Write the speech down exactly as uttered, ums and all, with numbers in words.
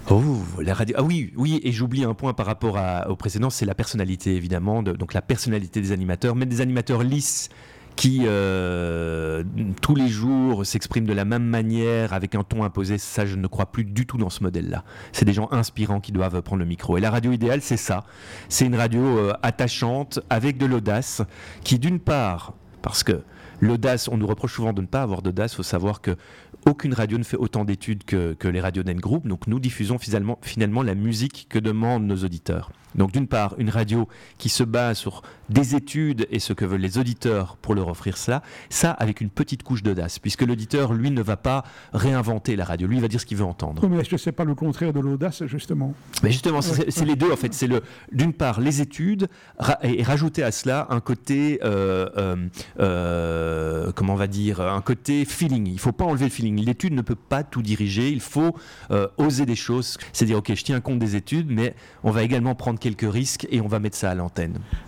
Oh, la radio. Ah oui, oui, et j'oublie un point par rapport à, au précédent, c'est la personnalité évidemment, de, donc la personnalité des animateurs, mais des animateurs lisses qui euh, tous les jours s'expriment de la même manière avec un ton imposé. Ça, je ne crois plus du tout dans ce modèle-là. C'est des gens inspirants qui doivent prendre le micro. Et la radio idéale, c'est ça. C'est une radio euh, attachante avec de l'audace, qui d'une part, parce que l'audace, on nous reproche souvent de ne pas avoir d'audace. Il faut savoir que aucune radio ne fait autant d'études que, que les radios d'N Group. Donc nous diffusons finalement, finalement la musique que demandent nos auditeurs. Donc d'une part, une radio qui se base sur des études et ce que veulent les auditeurs pour leur offrir cela, ça avec une petite couche d'audace, puisque l'auditeur, lui, ne va pas réinventer la radio. Lui, il va dire ce qu'il veut entendre. Oui, mais est-ce que c'est pas le contraire de l'audace, justement? Mais justement, c'est, c'est, c'est les deux, en fait. C'est le, d'une part, les études, ra- et, et rajouter à cela un côté, euh, euh, euh, comment on va dire, un côté feeling. Il ne faut pas enlever le feeling. L'étude ne peut pas tout diriger. Il faut euh, oser des choses. C'est dire, ok, je tiens compte des études, mais on va également prendre quelques risques et on va mettre ça à l'antenne.